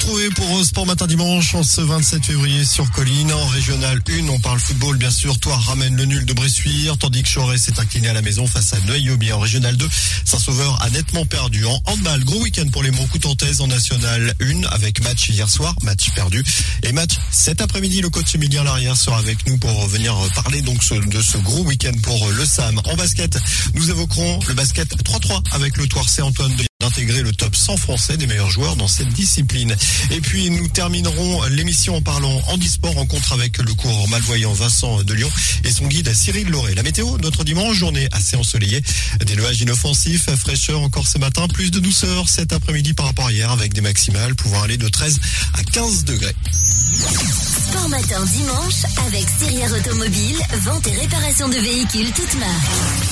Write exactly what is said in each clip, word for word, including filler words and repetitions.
retrouver pour Sport Matin Dimanche en ce vingt-sept février sur Colline. En Régional un, on parle football bien sûr. Toire ramène le nul de Bressuire, tandis que Choret s'est incliné à la maison face à Neuilly-Aubier. En Régional deux, Saint-Sauveur a nettement perdu. En handball, gros week-end pour les Montcoutantaises en National un avec match hier soir, match perdu. Et match cet après-midi, le coach Emilien Larrière sera avec nous pour venir parler donc de ce gros week-end pour le S A M. En basket, nous évoquerons le basket trois trois avec le Toircé Antoine de d'intégrer le top cent français des meilleurs joueurs dans cette discipline. Et puis nous terminerons l'émission en parlant handisport, rencontre avec le coureur malvoyant Vincent de Lyon et son guide Cyril Lauré. La météo, notre dimanche, journée assez ensoleillée, des nuages inoffensifs, fraîcheur encore ce matin, plus de douceur cet après-midi par rapport à hier avec des maximales pouvant aller de treize à quinze degrés. Sport Matin dimanche avec Sirière Automobile, vente et réparation de véhicules toutes marques.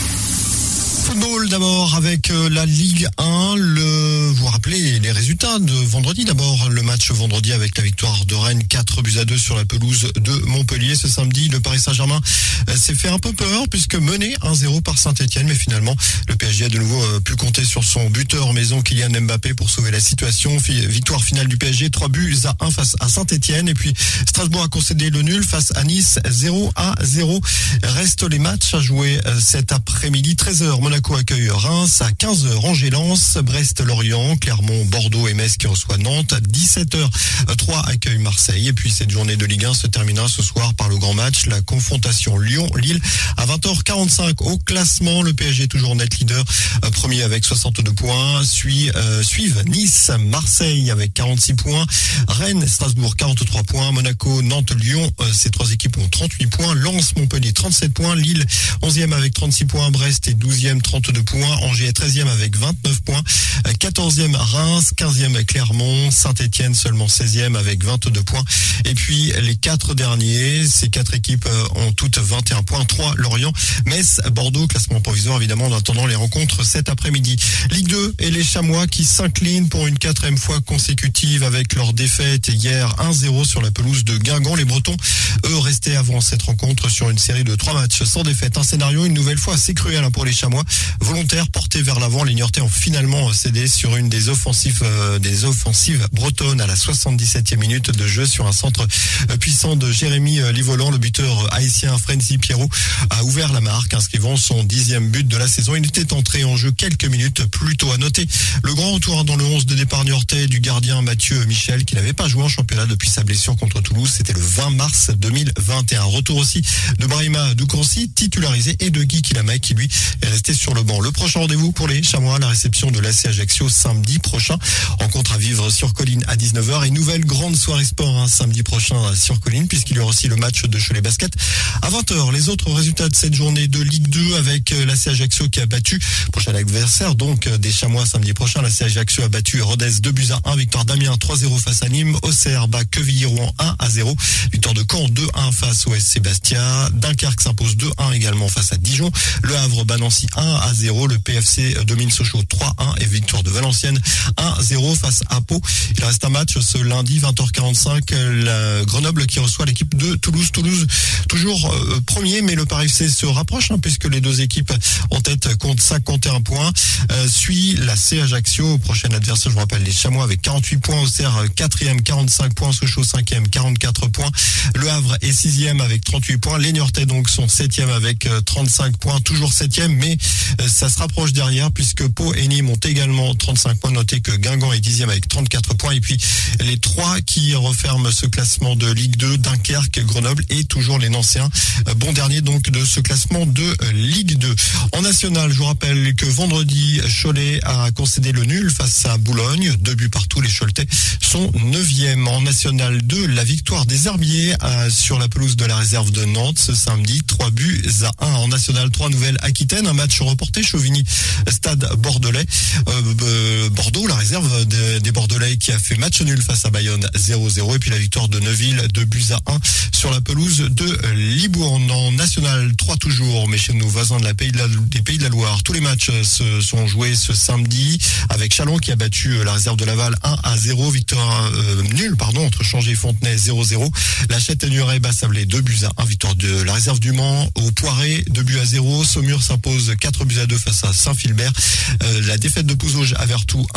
Football d'abord avec la Ligue un. Le, vous vous rappelez les résultats de vendredi. D'abord le match vendredi avec la victoire de Rennes, quatre buts à deux sur la pelouse de Montpellier. Ce samedi, le Paris Saint-Germain s'est fait un peu peur puisque mené un zéro par Saint-Etienne. Mais finalement, le P S G a de nouveau pu compter sur son buteur maison Kylian Mbappé pour sauver la situation. Victoire finale du P S G, trois buts à un face à Saint-Etienne. Et puis Strasbourg a concédé le nul face à Nice, zéro à zéro. Restent les matchs à jouer cet après-midi, treize heures. Monaco accueille Reims, à quinze heures Angers-Lens, Brest-Lorient, Clermont, Bordeaux et Metz qui reçoit Nantes, dix-sept heures trois accueille Marseille. Et puis cette journée de Ligue un se terminera ce soir par le grand match, la confrontation Lyon-Lille à vingt heures quarante-cinq. Au classement, le P S G toujours net leader, premier avec soixante-deux points, suit, euh, suivent Nice, Marseille avec quarante-six points, Rennes, Strasbourg quarante-trois points, Monaco, Nantes, Lyon, euh, ces trois équipes ont trente-huit points, Lens, Montpellier trente-sept points, Lille onzième avec trente-six points, Brest est douzième trente-deux points, Angers est treizième avec vingt-neuf points, quatorzième Reims, quinzième Clermont, Saint-Etienne seulement seizième avec vingt-deux points. Et puis les quatre derniers, ces quatre équipes ont toutes vingt et un points, trois Lorient, Metz, Bordeaux, classement provisoire évidemment en attendant les rencontres cet après-midi. Ligue deux et les Chamois qui s'inclinent pour une quatrième fois consécutive avec leur défaite hier un zéro sur la pelouse de Guingamp. Les Bretons, eux, restaient avant cette rencontre sur une série de trois matchs sans défaite. Un scénario une nouvelle fois assez cruel pour les Chamois. Volontaires, portés vers l'avant, les Niortais ont finalement cédé sur une des offensives, euh, des offensives bretonnes à la soixante-dix-septième minute de jeu sur un centre puissant de Jérémy Livolan. Le buteur haïtien Frenzy Pierrot a ouvert la marque, inscrivant son dixième but de la saison. Il était entré en jeu quelques minutes plus tôt. À noter le grand retour dans le onze de départ niortais du gardien Mathieu Michel, qui n'avait pas joué en championnat depuis sa blessure contre Toulouse. C'était le vingt mars deux mille vingt et un. Retour aussi de Brahima Doucoursi, titularisé, et de Guy Kilamaï, qui lui est resté sur le banc. Le prochain rendez-vous pour les Chamois, la réception de l'A C Ajaccio samedi prochain. Rencontre à vivre sur Colline à dix-neuf heures. Et nouvelle grande soirée sport hein, samedi prochain sur Colline, puisqu'il y aura aussi le match de Cholet Basket à vingt heures. Les autres résultats de cette journée de Ligue deux avec l'A C Ajaccio qui a battu prochain adversaire donc des Chamois samedi prochain. L'A C Ajaccio a battu Rodez deux buts à un. Victoire d'Amiens trois zéro face à Nîmes. Auxerre bat Quevilly-Rouen un à zéro. Victoire de Caen deux un face au S C Bastia. Dunkerque s'impose deux un également face à Dijon. Le Havre bat Nancy un à zéro. Le P F C domine Sochaux trois un et victoire de Valenciennes un zéro face à Pau. Il reste un match ce lundi vingt heures quarante-cinq. La Grenoble qui reçoit l'équipe de Toulouse. Toulouse toujours euh, premier, mais le Paris F C se rapproche hein, puisque les deux équipes en tête comptent cinquante et un points. Euh, suit la C Ajaccio, prochain adversaire je vous rappelle les Chamois avec quarante-huit points. Auxerre quatrième quarante-cinq points. Sochaux cinquième quarante-quatre points. Le Havre est sixième avec trente-huit points. Les Niortais donc sont septième avec trente-cinq points. Toujours septième, mais euh, ça se rapproche derrière puisque Pau et Nîmes ont également trente-cinq points. Notez que Guingamp est dixième avec trente-quatre points. Et puis les trois qui referment ce classement de Ligue deux, Dunkerque, Grenoble et toujours les Nancéens. Bon dernier donc de ce classement de Ligue deux. En national, je vous rappelle que vendredi, Cholet a concédé le nul face à Boulogne. Deux buts partout, les Choletais sont neuvième. En national deux, la victoire des Herbiers euh, sur la pelouse de la réserve de Nantes ce samedi, trois buts à un. En national trois, Nouvelle-Aquitaine, un match reporté, Chauvigny, Stade Bordelais. Euh, euh, Bordeaux, la réserve de, des Bordelais qui a fait match nul face à Bayonne zéro zéro. Et puis la victoire de Neuville, deux buts à un sur la pelouse de Libourne. En national trois toujours, mais chez nos voisins de la Pays de la, des Pays de la Loire. Tous les matchs se sont joués ce samedi avec Chalon qui a battu la réserve de Laval un à zéro. Victoire euh, nulle pardon, entre Changé et Fontenay zéro zéro. La Châtaigneraie bat Sablé deux buts à un. Victoire de la réserve du Mans au Poiré deux buts à zéro. Saumur s'impose quatre buts à deux face à Saint-Philbert. Euh, la défaite de Pouzauges à Vertou un à zéro.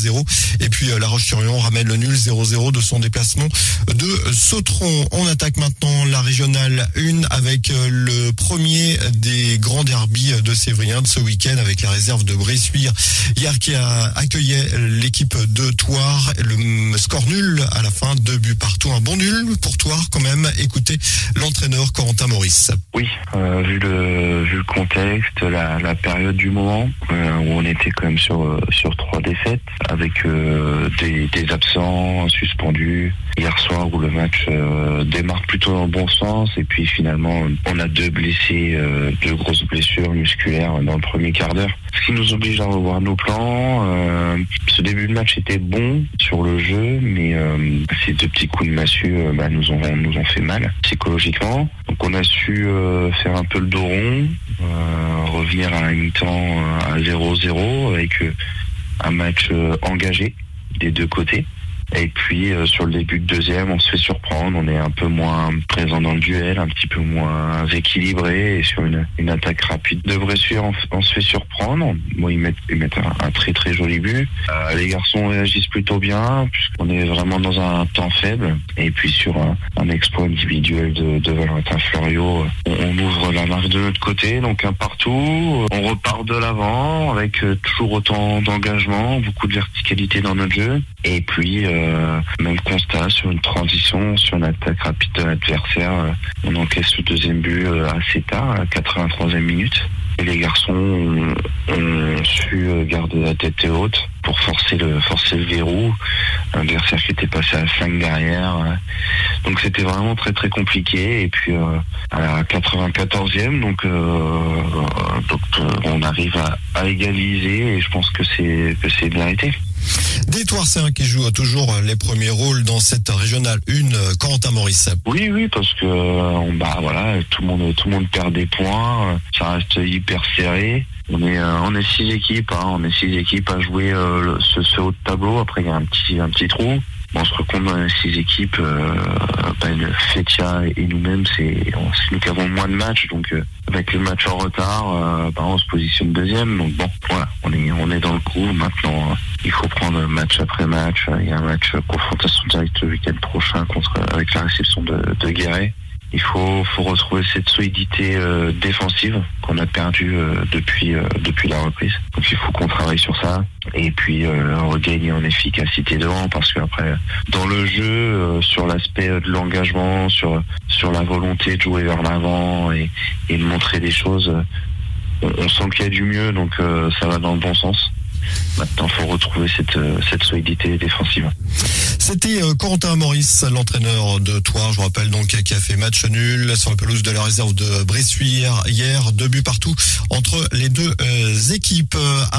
zéro. Et puis La Roche-sur-Yon ramène le nul zéro zéro de son déplacement de Sautron. On attaque maintenant la régionale un avec le premier des grands derbys de Sévrien de ce week-end avec la réserve de Bressuire hier qui a accueilli l'équipe de Thouars. Le score nul à la fin, deux buts partout. Un bon nul pour Thouars quand même. Écoutez l'entraîneur Corentin Maurice. Oui, euh, vu le vu le contexte, la, la période du moment euh, où on était quand même sur sur trois défaites avec euh, des, des absents suspendus hier soir où le match euh, démarre plutôt dans le bon sens et puis finalement on a deux blessés, euh, deux grosses blessures musculaires dans le premier quart d'heure. Ce qui nous oblige à revoir nos plans. Euh, ce début de match était bon sur le jeu, mais euh, ces deux petits coups de massue euh, bah, nous ont nous ont fait mal psychologiquement. Donc on a su euh, faire un peu le dos rond, euh, revenir à un mi-temps euh, à zéro zéro avec euh, un match euh, engagé des deux côtés. Et puis euh, sur le début de deuxième, on se fait surprendre, on est un peu moins présent dans le duel, un petit peu moins équilibré, et sur une, une attaque rapide de Bressuire, on, on se fait surprendre. Bon, ils mettent, ils mettent un, un très très joli but. Euh, les garçons réagissent plutôt bien, puisqu'on est vraiment dans un temps faible. Et puis sur un, un exploit individuel de, de Valentin Fleuriot, on, on ouvre la marque de notre côté, donc un partout. On repart de l'avant avec euh, toujours autant d'engagement, beaucoup de verticalité dans notre jeu. Et puis euh, Euh, même constat sur une transition, sur une attaque rapide de l'adversaire. Euh, on encaisse le deuxième but euh, assez tard, à la quatre-vingt-troisième minute. Et les garçons ont, ont su garder la tête haute pour forcer le forcer le verrou. Un adversaire qui était passé à cinq derrière. Donc c'était vraiment très très compliqué. Et puis euh, à la quatre-vingt-quatorzième, donc, euh, donc euh, on arrive à, à égaliser et je pense que c'est que c'est bien été. Des Thouarsiens qui jouent toujours les premiers rôles dans cette régionale un, Corentin Maurice. Oui, oui, parce que on, bah voilà, tout le monde, tout le monde perd des points, ça reste hyper serré. On est, euh, on est six équipes, hein, on est six équipes à jouer euh, ce, ce haut de tableau. Après, il y a un petit, un petit trou. On se recompte dans les six équipes. Euh, ben, Fetia et nous-mêmes, c'est, c'est nous qui avons moins de matchs, donc euh, avec le match en retard, euh, ben, on se positionne deuxième. Donc bon, voilà, on est, on est dans le coup. Maintenant, euh, il faut prendre match après match. Il y a un match euh, confrontation directe le week-end prochain contre avec la réception de, de Guéret. Il faut, faut retrouver cette solidité euh, défensive qu'on a perdue euh, depuis euh, depuis la reprise. Donc il faut qu'on travaille sur ça et puis euh, regagner en efficacité devant, parce qu'après dans le jeu, euh, sur l'aspect de l'engagement, sur sur la volonté de jouer vers l'avant et, et de montrer des choses, on, on sent qu'il y a du mieux, donc euh, ça va dans le bon sens. Maintenant, il faut retrouver cette, cette solidité défensive. C'était Corentin Maurice, l'entraîneur de Thouars, je vous rappelle donc, qui a fait match nul sur la pelouse de la réserve de Bressuire hier, deux buts partout entre les deux euh, équipes.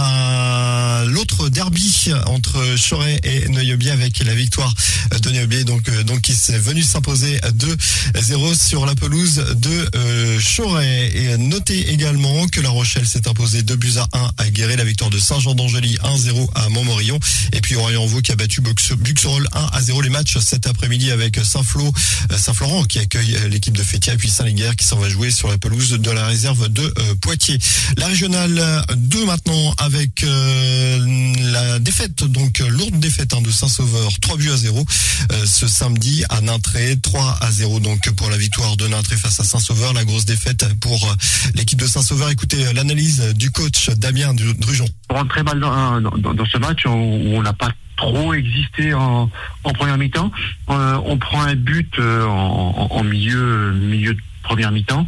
À l'autre derby entre Choret et Neuilly avec la victoire de Neuilly, donc, euh, donc qui s'est venu s'imposer deux zéro sur la pelouse de euh, Choret. Et notez également que La Rochelle s'est imposée deux buts à un à Guéret, la victoire de Saint-Jean d'Angely un zéro à Montmorillon, et puis Orient-Vaux qui a battu Buxerolles un à zéro. Les matchs cet après-midi avec Saint-Flo, Saint-Florent qui accueille l'équipe de Fétia, et puis Saint-Léguer qui s'en va jouer sur la pelouse de la réserve de euh, Poitiers. La régionale deux maintenant avec euh, la défaite, donc lourde défaite hein, de Saint-Sauveur, trois buts à zéro euh, ce samedi à Nintré, trois à zéro donc pour la victoire de Nintré face à Saint-Sauveur. La grosse défaite pour euh, l'équipe de Saint-Sauveur. Écoutez l'analyse du coach Damien Drujon. On rentre très mal dans, dans, dans ce match où on n'a pas trop existé en, en première mi-temps. Euh, on prend un but euh, en, en milieu milieu de première mi-temps,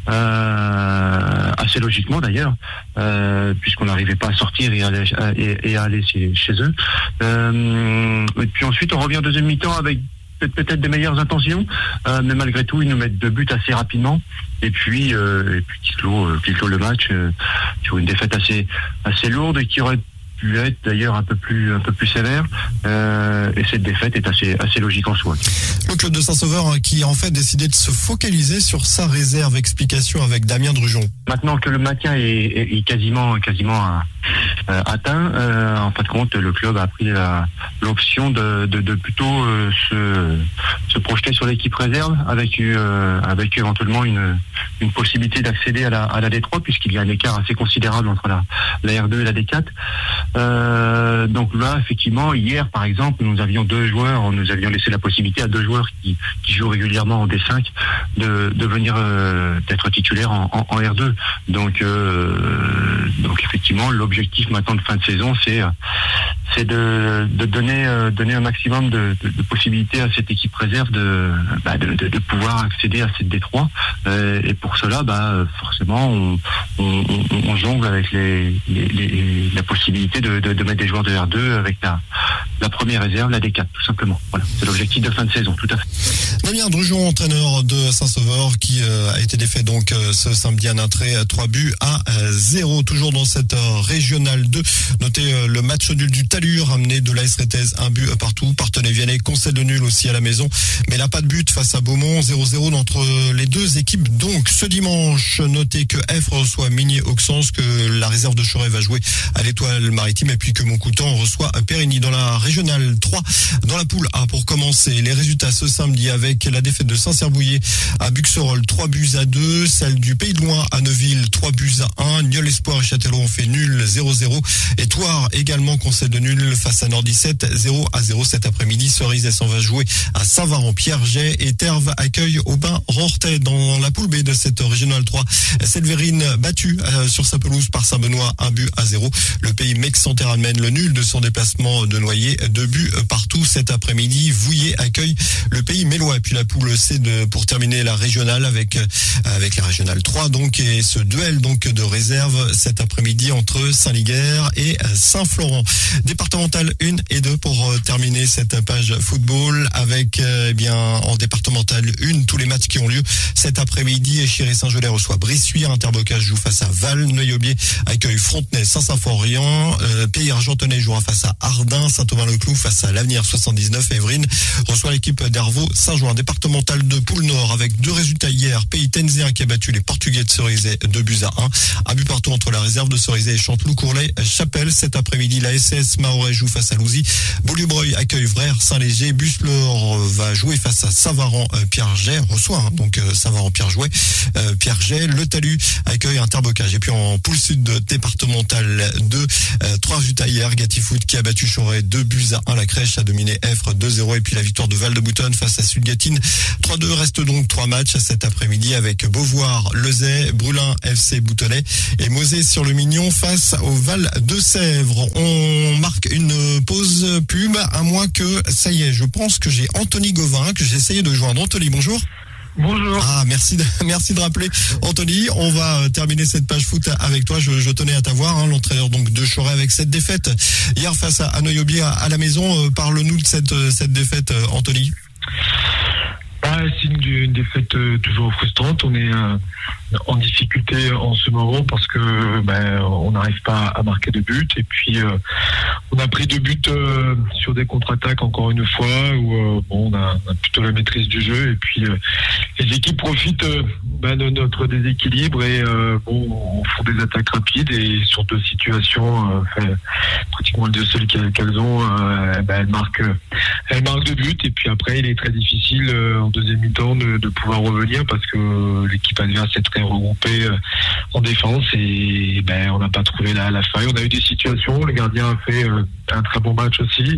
euh, assez logiquement d'ailleurs, euh, puisqu'on n'arrivait pas à sortir et à aller, et, et à aller chez, chez eux. Euh, et puis ensuite on revient en deuxième mi-temps avec peut-être des meilleures intentions, euh, mais malgré tout ils nous mettent deux buts assez rapidement. Et puis, euh, et puis qui clôt, euh, qui clôt le match euh, sur une défaite assez assez lourde et qui aurait pu être d'ailleurs un peu plus un peu plus sévère. Euh, et cette défaite est assez assez logique en soi. Le club de Saint-Sauveur hein, qui a en fait décidé de se focaliser sur sa réserve. Explication avec Damien Drujon. Maintenant que le maintien est, est, est quasiment quasiment euh, atteint, euh, en fin de compte, le club a pris la, l'option de, de, de plutôt euh, se, se projeter sur l'équipe réserve avec euh, avec éventuellement une une possibilité d'accéder à la à la D trois, puisqu'il y a un écart assez considérable entre la la R deux et la D quatre. Euh, donc là, effectivement, hier, par exemple, nous avions deux joueurs, nous avions laissé la possibilité à deux joueurs qui, qui jouent régulièrement en D cinq de, de venir euh, d'être titulaires en, en, en R deux. Donc, euh, donc effectivement, l'objectif maintenant de fin de saison, c'est c'est de, de donner euh, donner un maximum de, de, de possibilités à cette équipe réserve de, bah, de, de, de pouvoir accéder à cette D trois. Euh, et pour cela, bah, forcément, on, on, on, on jongle avec les, les, les, la possibilité de, de, de mettre des joueurs de R deux avec la, la première réserve, la D quatre, tout simplement. Voilà, c'est l'objectif de fin de saison, tout à fait. Damien Drujon, entraîneur de Saint-Sauveur, qui euh, a été défait donc euh, ce samedi à Nintré, trois buts à zéro. Toujours dans cette euh, régionale deux. Notez euh, le match nul du Talus, ramené de l'A S Réthez, un but partout. Partenay Vianney concède le nul aussi à la maison, mais là pas de but face à Beaumont, zéro zéro entre les deux équipes. Donc ce dimanche, notez que F reçoit Migné-Auxances, que la réserve de Choret va jouer à l'Étoile Maritime, et puis que Montcoutan reçoit Périgny. Dans la régionale trois, dans la poule A, pour commencer, les résultats ce samedi avec la défaite de Saint-Cyrbouillet à Buxerolles, trois buts à deux, celle du Pays de Loing à Neuville, trois buts à un, Nieul Espoir et Châtellerault ont fait nul, zéro zéro, et Thouars également concède de nul face à Nord dix-sept, zéro à zéro cet après-midi. Cerizay s'en va jouer à Saint-Varan-Pierre-Jet, et Terve accueille Aubin-Rorthais. Dans la poule B de cette régionale trois, Selverine battue euh, sur sa pelouse par Saint-Benoît, un but à zéro. Le Pays Meix-Santerre mène le nul de son déplacement de Noyer, deux buts partout cet après-midi. Vouillé accueille le Pays Mélois. Et puis la poule C de, pour terminer la régionale avec avec la régionale trois, donc, et ce duel donc de réserve cet après-midi entre Saint-Liguerre et Saint-Florent. Départementale un et deux pour euh, terminer cette page football avec euh, eh bien en départementale un tous les matchs qui ont lieu cet après-midi. Échiré-Saint-Gelais reçoit Bressuire, Interbocage joue face à Val, Neuilly-Aubier accueille Frontenay, Saint-Symphorien, euh, Pays-Argentonais jouera face à Ardin, Saint-Aubin-le-Clou face à l'Avenir soixante-dix-neuf, Évryne reçoit l'équipe d'Hervaux Saint-Jouin. Départementale de Poule Nord avec deux résultats hier, Pays-Tenzéen qui a battu les Portugais de Cerizay, deux buts à un, un but partout entre la réserve de Cerizay et Chanteloup-Courlay-Chapelle. Cet après-midi, la S S Mahorais joue face à Louzy, Beaulieu-Breuil accueille Vrères, Saint-Léger, Busseleur va jouer face à Savaran-Pierre-Jet, reçoit hein, donc euh, Savaran-Pierre-Jouet, euh, Pierre-Jet, le Talus accueille Interbocage. Et puis en poule sud de départementale deux, euh, trois résultats hier, Gatifoot qui a battu Choret, deux buts à un, la Crèche a dominé Effre, deux zéro, et puis la victoire de Val-de-Boutonne face à Sud-Gatine, trois deux. Reste donc trois matchs cet après-midi avec Beauvoir, Lezay, Brulin, F C Boutonnet et Mosée sur le Mignon face au Val de Sèvres. On marque une pause pub, à moins que, ça y est, je pense que j'ai Anthony Gauvin, que j'ai essayé de joindre. Anthony, bonjour. Bonjour. Ah, merci de, merci de rappeler. Anthony, on va terminer cette page foot avec toi. Je, je tenais à t'avoir, hein, l'entraîneur donc de Choret avec cette défaite hier face à, à Neuilly-Aubier à, à la maison. Euh, parle-nous de cette, cette défaite, euh, Anthony. Bah, c'est une, une défaite euh, toujours frustrante. On est euh, en difficulté en ce moment parce que ben, on n'arrive pas à marquer de but. Et puis euh, on a pris deux buts euh, sur des contre-attaques encore une fois où euh, bon, on, a, on a plutôt la maîtrise du jeu. Et puis euh, les équipes profitent euh, ben, de notre déséquilibre et euh, bon, font des attaques rapides et sur deux situations, euh, fait, pratiquement les deux seules qu'elles ont, euh, ben, elles marquent, elles marquent deux buts. Et puis après, il est très difficile euh, en deuxième mi-temps de, de pouvoir revenir parce que l'équipe adverse est très regroupée euh, en défense et ben on n'a pas trouvé la, la faille. On a eu des situations, le gardien a fait euh, un très bon match aussi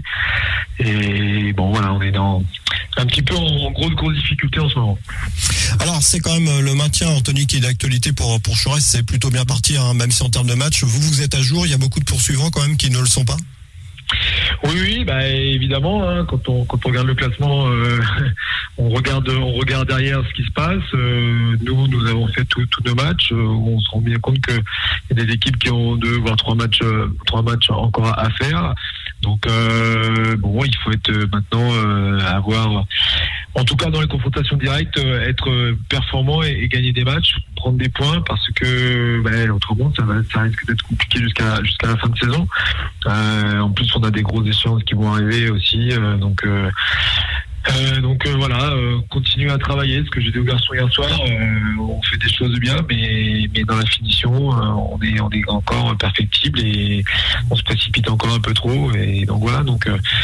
et bon voilà, on est dans un petit peu en, en grosse grosse difficulté en ce moment. Alors c'est quand même le maintien, Anthony, qui est d'actualité pour pour Choret. C'est plutôt bien parti, hein, même si en termes de match vous vous êtes à jour. Il y a beaucoup de poursuivants quand même qui ne le sont pas. Oui, oui, bah évidemment. Hein, quand on quand on regarde le classement, euh, on regarde on regarde derrière ce qui se passe. Euh, nous nous avons fait tous nos matchs. Euh, on se rend bien compte que il y a des équipes qui ont deux voire trois matchs euh, trois matchs encore à faire. Donc euh, bon, il faut être maintenant euh, avoir, en tout cas dans les confrontations directes, euh, être performant et, et gagner des matchs, prendre des points parce que bah, autrement ça va ça risque d'être compliqué jusqu'à jusqu'à la fin de saison. Euh, en plus on a des grosses échéances qui vont arriver aussi, euh, donc euh, Euh, donc euh, voilà, euh, continuer à travailler, ce que j'ai dit aux garçons hier soir, euh, on fait des choses bien, mais mais dans la finition, euh, on est on est encore perfectible et on se précipite encore un peu trop, et donc voilà, donc euh,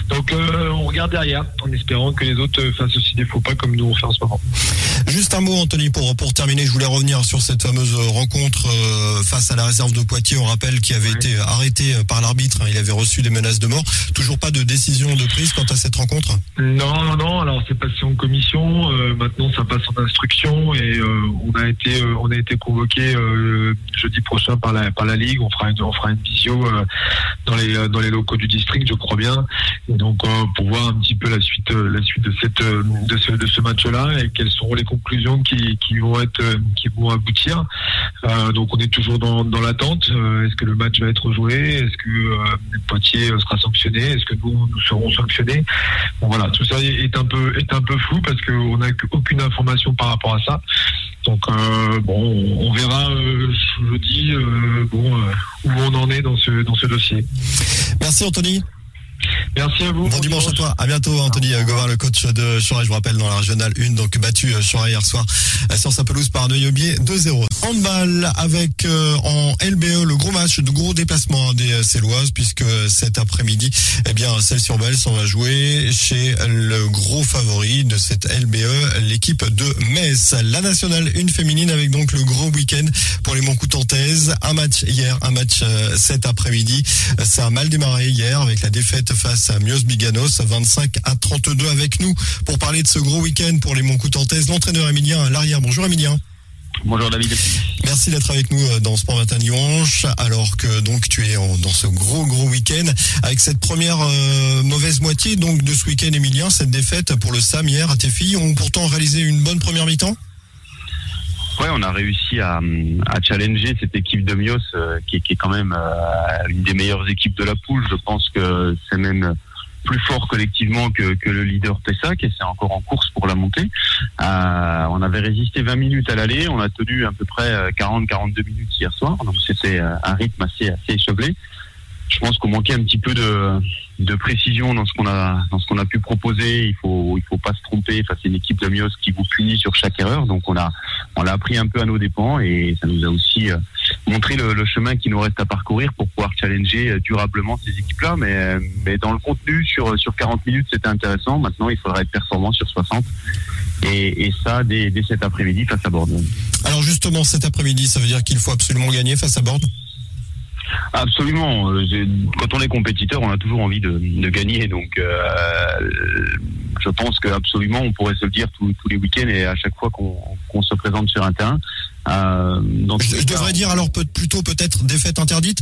Donc euh, on regarde derrière, en espérant que les autres fassent aussi des faux pas comme nous on fait en ce moment. Juste un mot, Anthony, pour, pour terminer, je voulais revenir sur cette fameuse rencontre euh, face à la réserve de Poitiers. On rappelle qu'il avait ouais. été arrêté par l'arbitre, il avait reçu des menaces de mort. Toujours pas de décision de prise quant à cette rencontre ? Non, non, non. Alors c'est passé en commission. Euh, maintenant, ça passe en instruction et euh, on a été, euh, on a été convoqué euh, jeudi prochain par la par la ligue. On fera une, on fera une visio euh, dans les dans les locaux du district, je crois bien. Et donc euh, pour voir un petit peu la suite, euh, la suite de cette de ce de ce match-là et quelles seront les conclusions qui qui vont être euh, qui vont aboutir. Euh, donc on est toujours dans dans l'attente. Euh, est-ce que le match va être joué ? Est-ce que euh, Poitiers sera sanctionné ? Est-ce que nous nous serons sanctionnés ? Bon voilà, tout ça est un peu est un peu flou parce qu'on n'a aucune information par rapport à ça. Donc euh, bon, on verra euh, jeudi euh, bon euh, où on en est dans ce dans ce dossier. Merci Anthony. Merci à vous. Bon dimanche à toi. À bientôt, Anthony Gauvin, le coach de Choret, je vous rappelle, dans la régionale un, donc battu Choret hier soir sur sa pelouse par Neuilly-Aubier deux zéro. Handball avec euh, en L B E le gros match, de gros déplacements des Céloises, puisque cet après-midi, eh bien, Celles-sur-Belle s'en va jouer chez le gros favori de cette L B E, l'équipe de Metz. La nationale une féminine avec donc le gros week-end pour les Montcoutantaises. Un match hier, un match euh, cet après-midi. Ça a mal démarré hier avec la défaite face à Mios Biganos, vingt-cinq à trente-deux. Avec nous pour parler de ce gros week-end pour les Montcoutantaises, l'entraîneur Emilien Larrière. Bonjour Emilien. Bonjour David. Merci d'être avec nous dans Sport Matin Dimanche, alors que donc tu es en, dans ce gros gros week-end avec cette première euh, mauvaise moitié donc de ce week-end. Emilien, cette défaite pour le S A M hier, tes filles ont pourtant réalisé une bonne première mi-temps. Ouais, on a réussi à, à challenger cette équipe de Mios euh, qui, qui est quand même euh, une des meilleures équipes de la poule. Je pense que c'est même plus fort collectivement que, que le leader Pessac et c'est encore en course pour la montée. Euh, on avait résisté vingt minutes à l'aller, on a tenu à peu près quarante à quarante-deux minutes hier soir, donc c'était un rythme assez, assez échevelé. Je pense qu'on manquait un petit peu de, de précision dans ce qu'on a dans ce qu'on a pu proposer. Il faut il faut pas se tromper face à une équipe de Mios qui vous punit sur chaque erreur. Donc on a on l'a appris un peu à nos dépens et ça nous a aussi euh, montré le, le chemin qui nous reste à parcourir pour pouvoir challenger euh, durablement ces équipes-là. Mais mais dans le contenu sur sur quarante minutes c'était intéressant. Maintenant il faudra être performant sur soixante et, et ça dès, dès cet après-midi face à Bordeaux. Alors justement cet après-midi, ça veut dire qu'il faut absolument gagner face à Bordeaux. Absolument. Quand on est compétiteur, on a toujours envie de, de gagner. Donc, euh, je pense qu'absolument, on pourrait se le dire tous, tous les week-ends et à chaque fois qu'on, qu'on se présente sur un terrain. Euh, donc, je, je devrais dire alors peut, plutôt peut-être défaite interdite.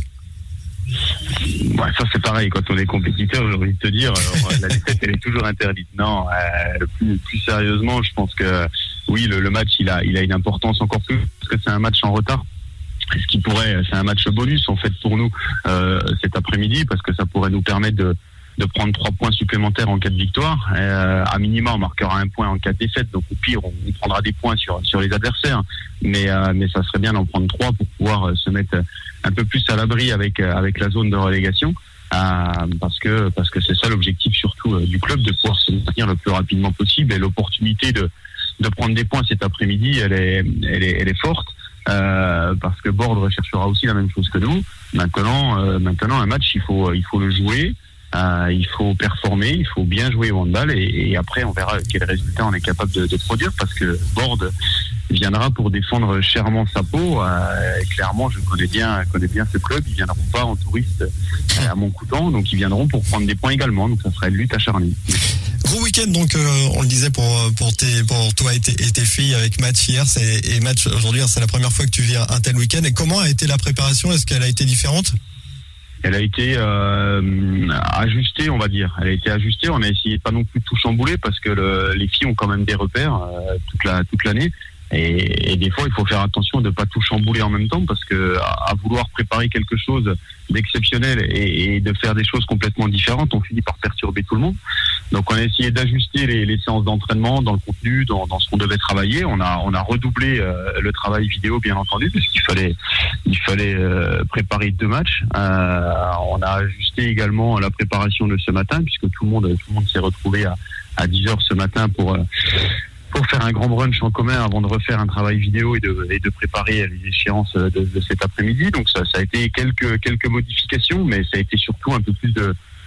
Ouais, ça c'est pareil. Quand on est compétiteur, j'ai envie de te dire, alors, la défaite elle est toujours interdite. Non, euh, plus, plus sérieusement, je pense que oui, le, le match il a, il a une importance encore plus parce que c'est un match en retard. Ce qui pourrait, c'est un match bonus en fait pour nous euh, cet après-midi parce que ça pourrait nous permettre de, de prendre trois points supplémentaires en cas de victoire. Euh, à minima, on marquera un point en cas de défaite, donc au pire, on, on prendra des points sur sur les adversaires. Mais euh, mais ça serait bien d'en prendre trois pour pouvoir euh, se mettre un peu plus à l'abri avec euh, avec la zone de relégation. Euh, parce que parce que c'est ça l'objectif surtout euh, du club, de pouvoir se maintenir le plus rapidement possible. Et l'opportunité de de prendre des points cet après-midi, elle est elle est elle est forte. Euh, parce que Bordeaux recherchera aussi la même chose que nous. Maintenant, euh, maintenant un match, il faut, il faut le jouer, euh, il faut performer, il faut bien jouer au handball et, et après on verra quel résultat on est capable de, de produire parce que Bordeaux viendra pour défendre chèrement sa peau. Euh, et clairement, je connais bien, connais bien ce club. Ils viendront pas en touriste euh, à Montcoutant, donc ils viendront pour prendre des points également. Donc ça sera une lutte acharnée. Gros week-end, donc euh, on le disait pour pour tes pour toi et tes, et tes filles avec match hier, c'est et match aujourd'hui. C'est la première fois que tu vis un, un tel week-end. Et comment a été la préparation ? Est-ce qu'elle a été différente ? Elle a été euh, ajustée, on va dire. Elle a été ajustée. On a essayé de pas non plus tout chambouler parce que le, les filles ont quand même des repères euh, toute la toute l'année. Et, et des fois, il faut faire attention de ne pas tout chambouler en même temps parce que à, à vouloir préparer quelque chose d'exceptionnel et, et de faire des choses complètement différentes, on finit par perturber tout le monde. Donc, on a essayé d'ajuster les, les séances d'entraînement dans le contenu, dans, dans ce qu'on devait travailler. On a, on a redoublé euh, le travail vidéo, bien entendu, parce qu'il fallait, il fallait euh, préparer deux matchs. Euh, on a ajusté également la préparation de ce matin, puisque tout le monde, tout le monde s'est retrouvé à, à dix heures ce matin pour. Euh, pour faire un grand brunch en commun avant de refaire un travail vidéo et de, et de préparer les échéances de, de cet après-midi. Donc ça, ça a été quelques, quelques modifications, mais ça a été surtout un peu plus de,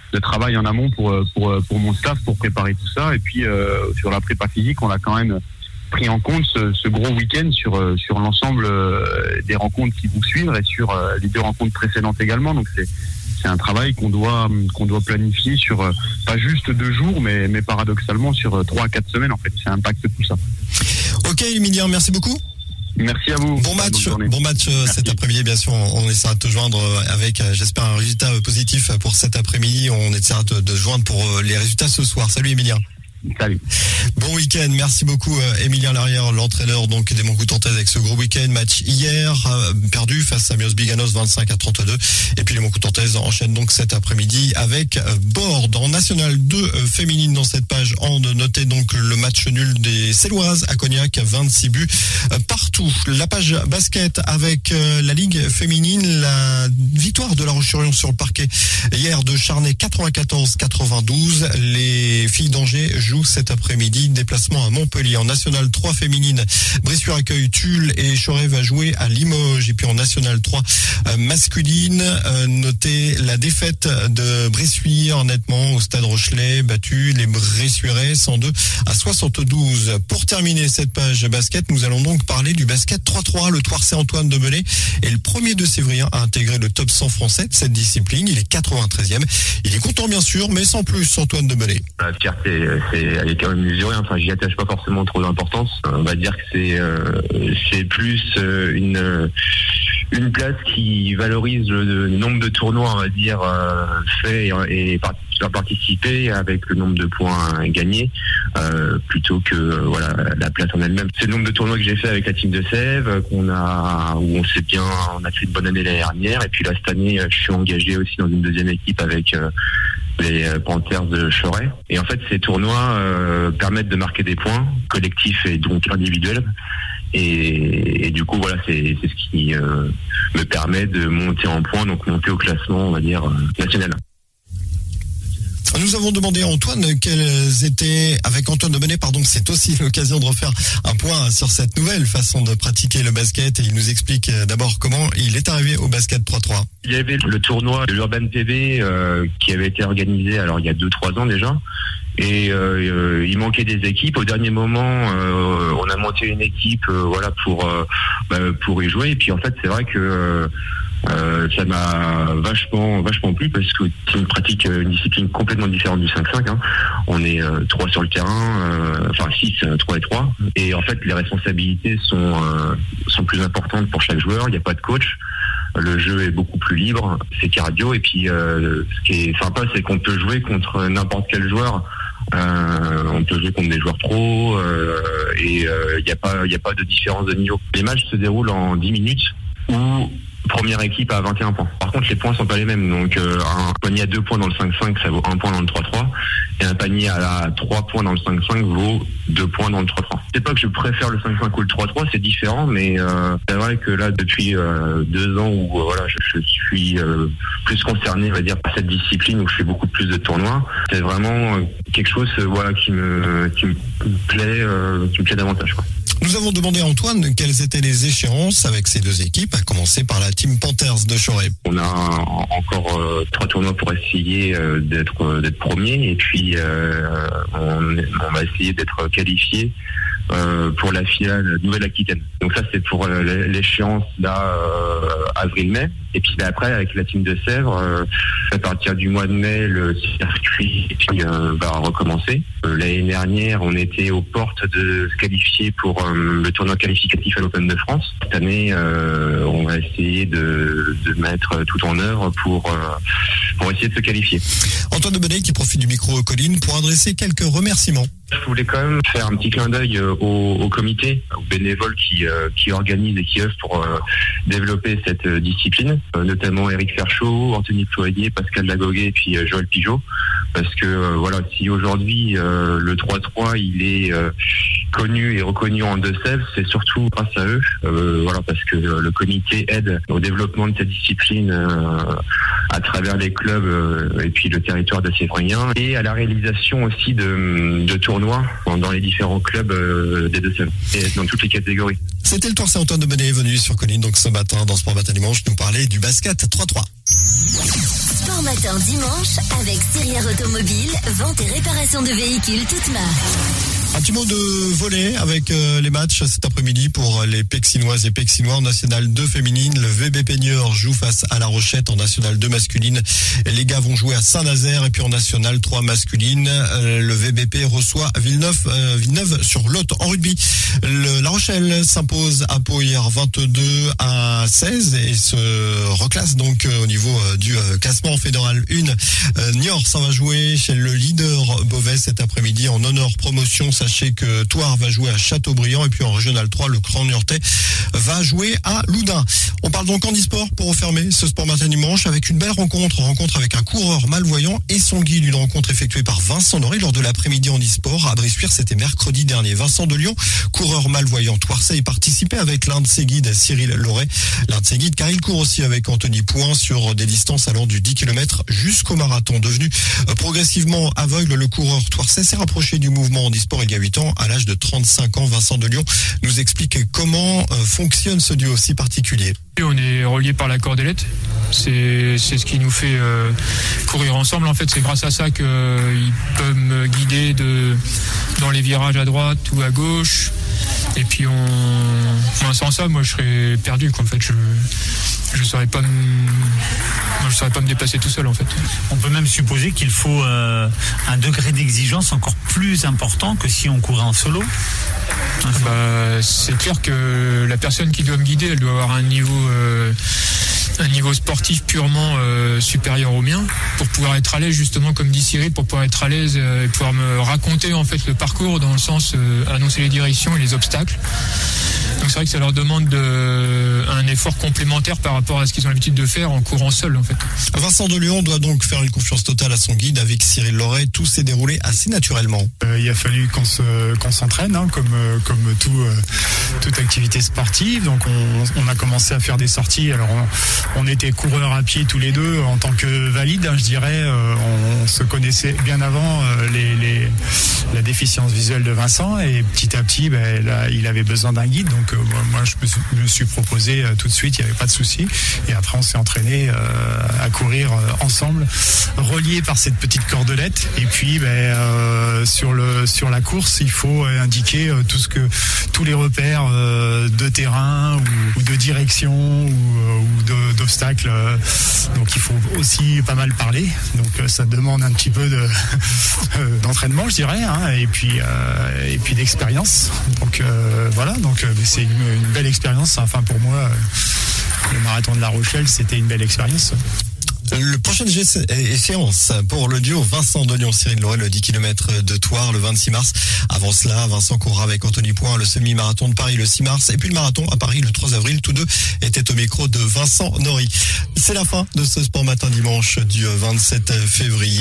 de travail en amont pour pour pour mon staff pour préparer tout ça. Et puis euh, sur la prépa physique, on a quand même pris en compte ce, ce gros week-end sur sur l'ensemble des rencontres qui vont suivre et sur les deux rencontres précédentes également. Donc c'est c'est un travail qu'on doit qu'on doit planifier sur pas juste deux jours, mais mais paradoxalement sur trois à quatre semaines en fait. Ça impacte tout ça. Ok, Emilien, merci beaucoup. Merci à vous. Bon match, bon match Merci. Cet après-midi, bien sûr. On essaiera de te joindre avec, j'espère, un résultat positif pour cet après-midi. On essaiera de te joindre pour les résultats ce soir. Salut Emilien. Salut. Bon week-end, merci beaucoup Emilien Larrière, l'entraîneur donc des Montcoutantaises avec ce gros week-end. Match hier euh, perdu face à Mios Biganos vingt-cinq à trente-deux. Et puis les Montcoutantaises enchaînent donc cet après-midi avec euh, Borde. En National deux euh, féminine dans cette page, on notait donc le match nul des Céloises à Cognac, vingt-six buts euh, partout. La page basket avec euh, la Ligue féminine, la victoire de La Roche-sur-Yon sur le parquet hier de Charnay quatre-vingt-quatorze à quatre-vingt-douze. Les filles d'Angers jouent cet après-midi, déplacement à Montpellier. En National trois féminine, Bressuire accueille Tulle et Choret va jouer à Limoges. Et puis en National trois euh, masculine, euh, notez la défaite de Bressuire nettement au Stade Rochelet, battu les Bressuirais cent deux à soixante-douze. Pour terminer cette page basket, nous allons donc parler du basket trois trois. Le Toircé Antoine Demelay est le premier de Sévrien à intégrer le top cent français de cette discipline. Il est quatre-vingt-treizième. Il est content bien sûr, mais sans plus, Antoine Demelay. La fierté, c'est, elle est quand même mesurée. Enfin, j'y attache pas forcément trop d'importance. On va dire que c'est, euh, c'est plus euh, une euh, une place qui valorise le, le nombre de tournois, on va dire, euh, faits et, et participer avec le nombre de points gagnés euh, plutôt que euh, voilà la place en elle-même. C'est le nombre de tournois que j'ai fait avec la team de Sèvres, qu'on a où on s'est bien, on a fait une bonne année l'année dernière, et puis là cette année je suis engagé aussi dans une deuxième équipe avec euh, les Panthers de Choret. Et en fait ces tournois euh, permettent de marquer des points collectifs et donc individuels. Et, et du coup voilà c'est, c'est ce qui euh, me permet de monter en points, donc monter au classement on va dire euh, national. Nous avons demandé à Antoine quels étaient, avec Antoine Demelay, pardon, c'est aussi l'occasion de refaire un point sur cette nouvelle façon de pratiquer le basket, et il nous explique d'abord comment il est arrivé au basket trois trois. Il y avait le tournoi de l'Urban P B euh, qui avait été organisé alors il y a deux trois ans déjà. Et euh, il manquait des équipes. Au dernier moment, euh, on a monté une équipe, euh, voilà, pour euh, bah, pour y jouer. Et puis en fait, c'est vrai que euh, euh, ça m'a vachement vachement plu parce que c'est une pratique, une discipline complètement différente du cinq cinq. Hein. On est euh, trois sur le terrain, euh, enfin six, trois et trois. Et en fait, les responsabilités sont euh, sont plus importantes pour chaque joueur. Il n'y a pas de coach. Le jeu est beaucoup plus libre, c'est cardio. Et puis, euh, ce qui est sympa, c'est qu'on peut jouer contre n'importe quel joueur. Euh, on peut jouer contre des joueurs pros euh, et il euh, n'y a pas il y a pas de différence de niveau. Les matchs se déroulent en dix minutes où première équipe à vingt et un points. Par contre, les points sont pas les mêmes. Donc, euh, un panier à deux points dans le cinq cinq, ça vaut un point dans le trois trois. Et un panier à trois points dans le cinq cinq vaut deux points dans le trois trois. C'est pas que je préfère le cinq cinq ou le trois trois, c'est différent. Mais euh, c'est vrai que là, depuis euh, deux ans où euh, voilà, je, je suis euh, plus concerné, on va dire, par cette discipline où je fais beaucoup plus de tournois, c'est vraiment euh, quelque chose, euh, voilà, qui me qui me plaît, euh, qui me plaît davantage, quoi. Nous avons demandé à Antoine quelles étaient les échéances avec ces deux équipes, à commencer par la team Panthers de Choret. On a encore euh, trois tournois pour essayer euh, d'être euh, d'être premier, et puis euh, on, on va essayer d'être qualifié euh, pour la finale Nouvelle-Aquitaine. Donc ça c'est pour euh, l'échéance là euh, avril-mai. Et puis ben, après avec la team de Sèvres, euh, à partir du mois de mai, le circuit et puis, euh, va recommencer. Euh, l'année dernière, on était aux portes de se qualifier pour euh, le tournoi qualificatif à l'Open de France. Cette année, euh, on va essayer de, de mettre tout en œuvre pour, euh, pour essayer de se qualifier. Antoine Demelay qui profite du micro Colline pour adresser quelques remerciements. Je voulais quand même faire un petit clin d'œil au, au comité, aux bénévoles qui, euh, qui organisent et qui œuvrent pour euh, développer cette euh, discipline, euh, notamment Eric Ferchaud, Anthony Ployer, Pascal Lagoguet et puis euh, Joël Pigeot. Parce que euh, voilà, si aujourd'hui euh, le trois trois il est euh, connu et reconnu en Deux-Sèvres, c'est surtout grâce à eux. Euh, voilà, parce que euh, le comité aide au développement de cette discipline euh, à travers les clubs euh, et puis le territoire de Sévrien, et à la réalisation aussi de, de tournois dans les différents clubs euh, des Deux-Sèvres et dans toutes les catégories. C'était le Toircé Antoine Demelay venu sur Colline donc ce matin dans Sport Matin Dimanche nous parler du basket trois trois. Sport Matin dimanche avec Cyrière Automobile, vente et réparation de véhicules toutes marques. Un petit mot de volley avec euh, les matchs cet après-midi pour les Pexinoises et Pexinois en National deux féminine. Le V B Peigneur joue face à La Rochette en National deux masculine. Les gars vont jouer à Saint-Nazaire et puis en National trois masculine. Euh, le V B P reçoit Villeneuve, euh, Villeneuve sur Lot en rugby. Le, La Rochelle s'impose à Pau hier vingt-deux à seize et se reclasse donc euh, au niveau euh, du euh, classement fédéral un. Euh, Niort, ça va jouer chez le leader Beauvais cet après-midi en honneur promotion. Sachez que Thouars va jouer à Châteaubriand et puis en Régional trois, le Grand Niortais va jouer à Loudun. On parle donc handisport pour refermer ce Sport Matin dimanche avec une belle rencontre, rencontre avec un coureur malvoyant et son guide, une rencontre effectuée par Vincent Noré lors de l'après-midi handisport à Bressuire, c'était mercredi dernier. Vincent de Lyon, coureur malvoyant Thouarsais, participait avec l'un de ses guides, Cyril Loret, l'un de ses guides car il court aussi avec Anthony Pouin sur des distances allant du dix kilomètres jusqu'au marathon. Devenu progressivement aveugle, le coureur Thouarsais s'est rapproché du mouvement handisport il y a huit ans. À l'âge de trente-cinq ans, Vincent de Lyon nous explique comment euh, fonctionne ce duo si particulier. On est reliés par la cordelette. C'est, c'est ce qui nous fait euh, courir ensemble. En fait, c'est grâce à ça qu'ils euh, peuvent me guider de, dans les virages à droite ou à gauche. Et puis, on, enfin, sans ça, moi, je serais perdu. Quoi. En fait, je je saurais pas me, je saurais pas me dépasser tout seul. En fait. On peut même supposer qu'il faut euh, un degré d'exigence encore plus important que si on courait en solo. Bah, c'est clair que la personne qui doit me guider, elle doit avoir un niveau, euh, un niveau sportif purement euh, supérieur au mien pour pouvoir être à l'aise, justement, comme dit Cyril, pour pouvoir être à l'aise euh, et pouvoir me raconter en fait le parcours dans le sens euh, annoncer les directions et les obstacles. Donc c'est vrai que ça leur demande de, un effort complémentaire par rapport à ce qu'ils ont l'habitude de faire en courant seul en fait. Vincent de Lyon doit donc faire une confiance totale à son guide avec Cyril Loret. Tout s'est déroulé assez naturellement. Euh, il a fallu qu'on se, qu'on s'entraîne, hein, comme, euh, comme tout, euh, toute activité sportive. Donc on, on a commencé à faire des sorties. Alors on, on était coureurs à pied tous les deux en tant que valides, hein, je dirais. Euh, on, on se connaissait bien avant euh, les, les, la déficience visuelle de Vincent et petit à petit, ben, là, il avait besoin d'un guide. Donc euh, moi, je me suis, je me suis proposé euh, tout de suite, il n'y avait pas de souci. Et après, on s'est entraîné euh, à courir euh, ensemble, reliés par cette petite cordelette. Et puis, ben, euh, sur le sur la course, il faut indiquer euh, tout ce que tous les repères euh, de terrain ou, ou de direction ou, ou de, d'obstacles. Euh, donc, il faut aussi pas mal parler. Donc, euh, ça demande un petit peu de d'entraînement, je dirais, hein, et puis euh, et puis d'expérience. Donc euh, voilà. Donc euh, c'est une, une belle expérience. Enfin, pour moi, euh, le marathon de La Rochelle, c'était une belle expérience. Le prochain échéance pour le duo Vincent de Lyon, Cyril Loret, le dix kilomètres de Thouars le vingt-six mars. Avant cela, Vincent courra avec Anthony Pouin le semi-marathon de Paris le six mars et puis le marathon à Paris le trois avril. Tous deux étaient au micro de Vincent Noré. C'est la fin de ce Sport Matin dimanche du vingt-sept février.